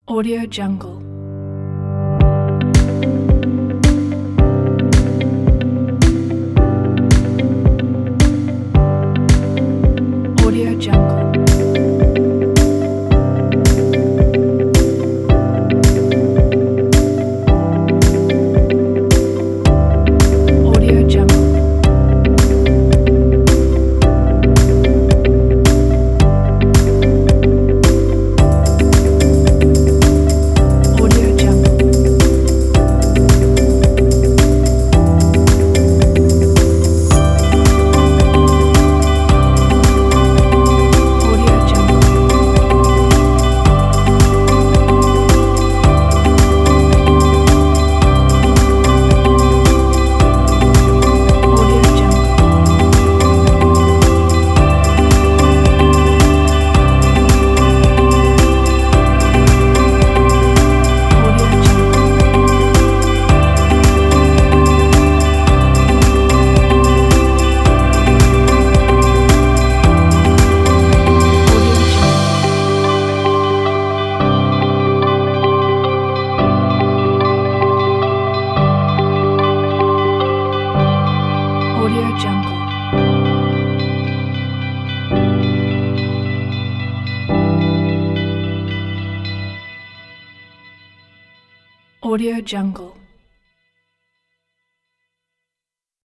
Audio Jungle. Audio Jungle. Audio Jungle. Audio Jungle. Audio Jungle. Audio Jungle. Audio Jungle. Audio Jungle. Audio Jungle. Audio Jungle.